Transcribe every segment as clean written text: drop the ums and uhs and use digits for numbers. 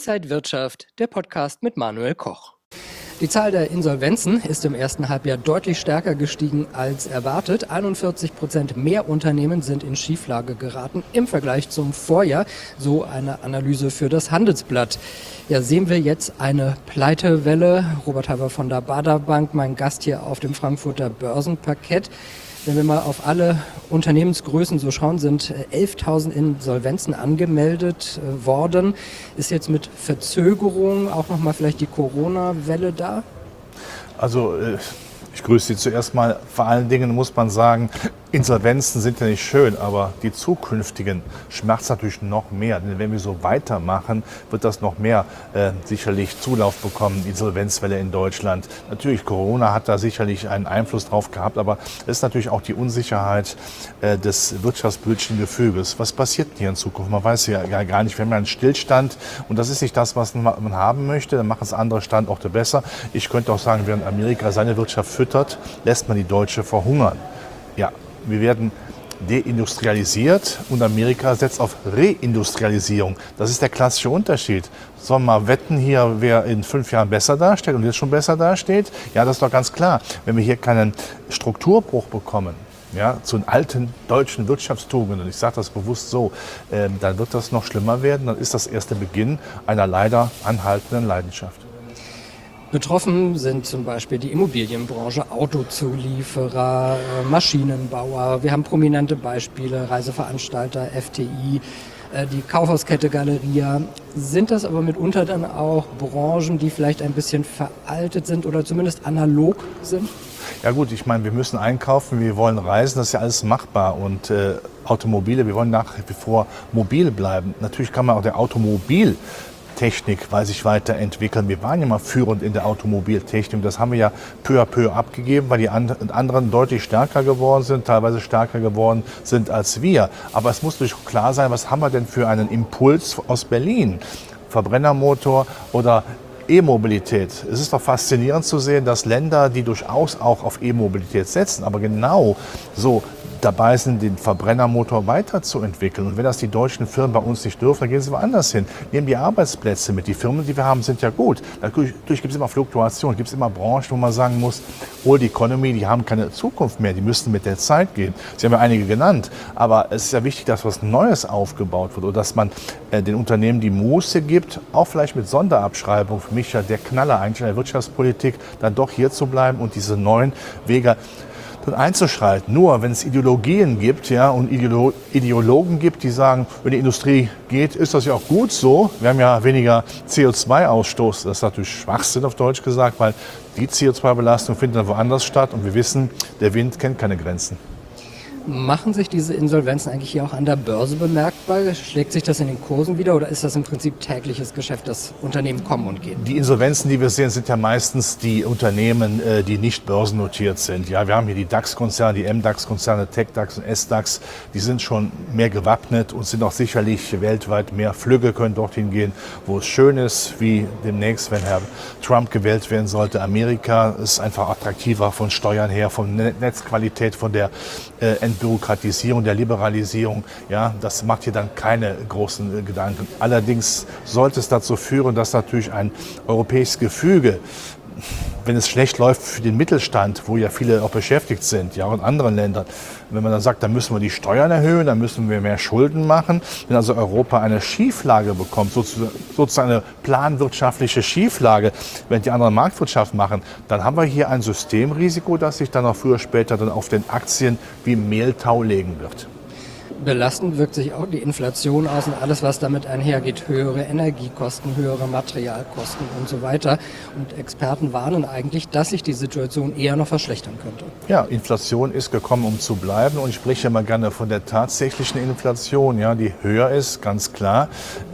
Inside Wirtschaft, der Podcast mit Manuel Koch. Die Zahl der Insolvenzen ist im ersten Halbjahr deutlich stärker gestiegen als erwartet. 41% mehr Unternehmen sind in Schieflage geraten im Vergleich zum Vorjahr, so eine Analyse für das Handelsblatt. Ja, sehen wir jetzt eine Pleitewelle. Robert Halber von der Baader Bank, mein Gast hier auf dem Frankfurter Börsenparkett. Wenn wir mal auf alle Unternehmensgrößen so schauen, sind 11.000 Insolvenzen angemeldet worden. Ist jetzt mit Verzögerung auch nochmal vielleicht die Corona-Welle da? Also ich grüße Sie zuerst mal. Vor allen Dingen muss man sagen, Insolvenzen sind ja nicht schön, aber die zukünftigen schmerzt natürlich noch mehr. Denn wenn wir so weitermachen, wird das noch mehr sicherlich Zulauf bekommen, die Insolvenzwelle in Deutschland. Natürlich, Corona hat da sicherlich einen Einfluss drauf gehabt, aber es ist natürlich auch die Unsicherheit des wirtschaftspolitischen Gefüges. Was passiert hier in Zukunft? Man weiß ja gar nicht. Wir haben ja einen Stillstand und das ist nicht das, was man haben möchte. Dann machen es andere Standorte besser. Ich könnte auch sagen, während Amerika seine Wirtschaft füttert, lässt man die deutsche verhungern. Ja. Wir werden deindustrialisiert und Amerika setzt auf Reindustrialisierung. Das ist der klassische Unterschied. Sollen wir mal wetten hier, wer in 5 Jahren besser dasteht und jetzt schon besser dasteht? Ja, das ist doch ganz klar. Wenn wir hier keinen Strukturbruch bekommen, ja, zu den alten deutschen Wirtschaftstugenden, ich sage das bewusst so, dann wird das noch schlimmer werden. Dann ist das erst der Beginn einer leider anhaltenden Leidenschaft. Betroffen sind zum Beispiel die Immobilienbranche, Autozulieferer, Maschinenbauer. Wir haben prominente Beispiele, Reiseveranstalter, FTI, die Kaufhauskette Galeria. Sind das aber mitunter dann auch Branchen, die vielleicht ein bisschen veraltet sind oder zumindest analog sind? Ja gut, ich meine, wir müssen einkaufen, wir wollen reisen, das ist ja alles machbar. Und Automobile, wir wollen nach wie vor mobil bleiben. Natürlich kann man auch der Automobiltechnik sich weiterentwickeln. Wir waren ja mal führend in der Automobiltechnik. Das haben wir ja peu à peu abgegeben, weil die anderen deutlich stärker geworden sind, teilweise stärker geworden sind als wir. Aber es muss natürlich klar sein, was haben wir denn für einen Impuls aus Berlin? Verbrennermotor oder E-Mobilität. Es ist doch faszinierend zu sehen, dass Länder, die durchaus auch auf E-Mobilität setzen, aber genau so dabei sind, den Verbrennermotor weiterzuentwickeln. Und wenn das die deutschen Firmen bei uns nicht dürfen, dann gehen sie woanders hin. Nehmen die Arbeitsplätze mit. Die Firmen, die wir haben, sind ja gut. Natürlich gibt es immer Fluktuationen, gibt es immer Branchen, wo man sagen muss, Old Economy, die haben keine Zukunft mehr, die müssen mit der Zeit gehen. Sie haben ja einige genannt, aber es ist ja wichtig, dass was Neues aufgebaut wird oder dass man den Unternehmen die Muße gibt, auch vielleicht mit Sonderabschreibung, für mich ja der Knaller eigentlich in der Wirtschaftspolitik, dann doch hier zu bleiben und diese neuen Wege dann einzuschreiten. Nur wenn es Ideologien gibt, ja, und Ideologen gibt, die sagen, wenn die Industrie geht, ist das ja auch gut so. Wir haben ja weniger CO2-Ausstoß. Das ist natürlich Schwachsinn auf Deutsch gesagt, weil die CO2-Belastung findet dann woanders statt und wir wissen, der Wind kennt keine Grenzen. Machen sich diese Insolvenzen eigentlich hier auch an der Börse bemerkbar? Schlägt sich das in den Kursen wieder oder ist das im Prinzip tägliches Geschäft, dass Unternehmen kommen und gehen? Die Insolvenzen, die wir sehen, sind ja meistens die Unternehmen, die nicht börsennotiert sind. Ja, wir haben hier die DAX-Konzerne, die MDAX-Konzerne, TechDAX und SDAX. Die sind schon mehr gewappnet und sind auch sicherlich weltweit mehr Flüge, können dorthin gehen, wo es schön ist, wie demnächst, wenn Herr Trump gewählt werden sollte. Amerika ist einfach attraktiver von Steuern her, von Netzqualität, von der Entbürokratisierung, der Liberalisierung, ja, das macht hier dann keine großen Gedanken. Allerdings sollte es dazu führen, dass natürlich ein europäisches Gefüge, wenn es schlecht läuft für den Mittelstand, wo ja viele auch beschäftigt sind, ja, auch in anderen Ländern, wenn man dann sagt, dann müssen wir die Steuern erhöhen, dann müssen wir mehr Schulden machen, wenn also Europa eine Schieflage bekommt, sozusagen eine planwirtschaftliche Schieflage, wenn die anderen Marktwirtschaft machen, dann haben wir hier ein Systemrisiko, das sich dann auch früher oder später dann auf den Aktien wie Mehltau legen wird. Belastend wirkt sich auch die Inflation aus und alles, was damit einhergeht. Höhere Energiekosten, höhere Materialkosten und so weiter. Und Experten warnen eigentlich, dass sich die Situation eher noch verschlechtern könnte. Ja, Inflation ist gekommen, um zu bleiben. Und ich spreche immer gerne von der tatsächlichen Inflation, ja, die höher ist, ganz klar.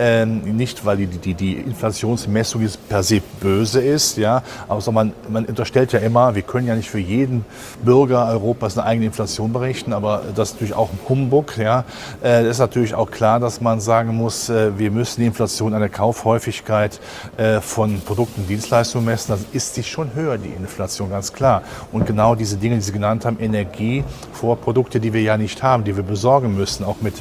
Nicht, weil die Inflationsmessung per se böse ist, ja, aber man unterstellt ja immer, wir können ja nicht für jeden Bürger Europas eine eigene Inflation berechnen, aber das ist natürlich auch ein Humbug, ja. Es ist natürlich auch klar, dass man sagen muss, wir müssen die Inflation an der Kaufhäufigkeit von Produkten und Dienstleistungen messen. Das ist sie schon höher, die Inflation, ganz klar. Und genau diese Dinge, die Sie genannt haben, Energie, Vorprodukte, die wir ja nicht haben, die wir besorgen müssen, auch mit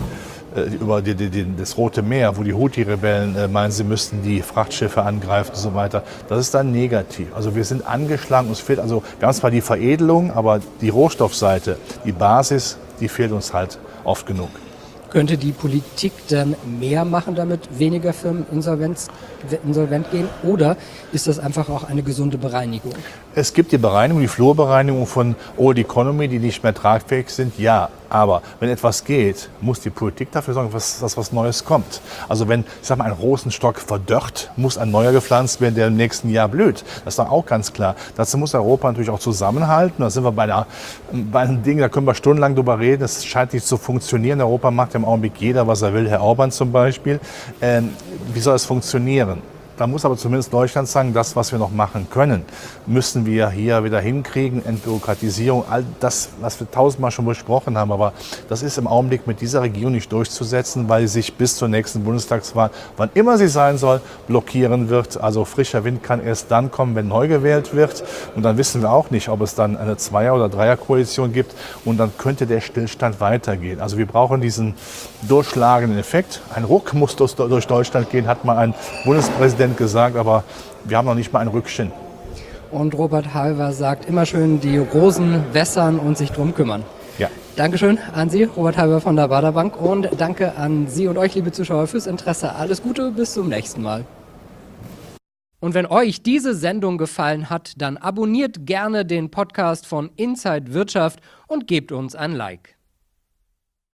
über das Rote Meer, wo die Houthi-Rebellen meinen, sie müssten die Frachtschiffe angreifen und so weiter. Das ist dann negativ. Also wir sind angeschlagen, uns fehlt also, wir haben zwar die Veredelung, aber die Rohstoffseite, die Basis, die fehlt uns halt oft genug. Könnte die Politik dann mehr machen, damit weniger Firmen insolvent gehen? Oder ist das einfach auch eine gesunde Bereinigung? Es gibt die Bereinigung, die Flurbereinigung von Old Economy, die nicht mehr tragfähig sind, ja. Aber wenn etwas geht, muss die Politik dafür sorgen, dass was Neues kommt. Also wenn, ich sag mal, ein Rosenstock verdörrt, muss ein neuer gepflanzt werden, der im nächsten Jahr blüht. Das ist doch auch ganz klar. Dazu muss Europa natürlich auch zusammenhalten. Da sind wir bei einem Ding, da können wir stundenlang drüber reden. Das scheint nicht zu funktionieren. Europa macht im Augenblick jeder, was er will. Herr Orban zum Beispiel. Wie soll es funktionieren? Da muss aber zumindest Deutschland sagen, das, was wir noch machen können, müssen wir hier wieder hinkriegen. Entbürokratisierung, all das, was wir tausendmal schon besprochen haben. Aber das ist im Augenblick mit dieser Regierung nicht durchzusetzen, weil sie sich bis zur nächsten Bundestagswahl, wann immer sie sein soll, blockieren wird. Also frischer Wind kann erst dann kommen, wenn neu gewählt wird. Und dann wissen wir auch nicht, ob es dann eine Zweier- oder Dreierkoalition gibt. Und dann könnte der Stillstand weitergehen. Also wir brauchen diesen durchschlagenden Effekt. Ein Ruck muss durch Deutschland gehen, hat mal ein Bundespräsident gesagt, aber wir haben noch nicht mal ein Rückchen. Und Robert Halver sagt, immer schön die Rosen wässern und sich drum kümmern. Ja. Dankeschön an Sie, Robert Halver von der Baader Bank, und danke an Sie und euch, liebe Zuschauer, fürs Interesse. Alles Gute, bis zum nächsten Mal. Und wenn euch diese Sendung gefallen hat, dann abonniert gerne den Podcast von Inside Wirtschaft und gebt uns ein Like.